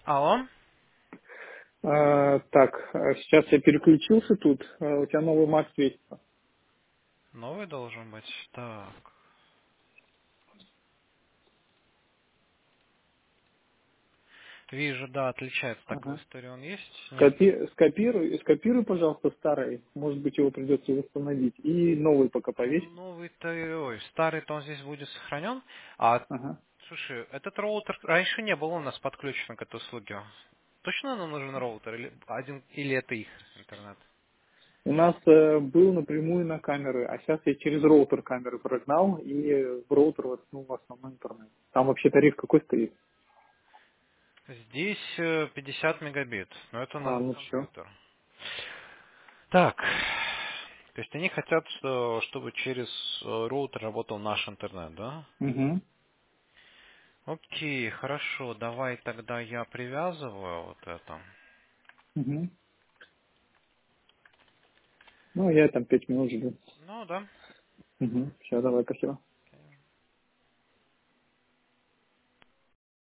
Алло? Так, сейчас я переключился тут. У тебя новый Mac светится. Новый должен быть. Так. Вижу, да, отличается. Так, в Ага. истории он есть? Нет. Скопируй, пожалуйста, старый. Может быть, его придется восстановить. И новый пока повесь. Новый-то, ой, старый-то он здесь будет сохранен. А, Ага. слушай, этот роутер раньше не был у нас подключен к этой услуге. Точно нам нужен роутер? Или это их интернет? У нас был напрямую на камеры, а сейчас я через роутер камеры прогнал и в роутер воткнул в основной интернет. Там вообще тариф какой стоит? Здесь 50 мегабит, но это на Ну все. компьютер. Так, то есть они хотят, чтобы через роутер работал наш интернет, да? Угу. Окей, хорошо, давай тогда я привязываю вот это. Угу. Ну, я там 5 минут жду. Ну да. Угу. Все, давай, спасибо.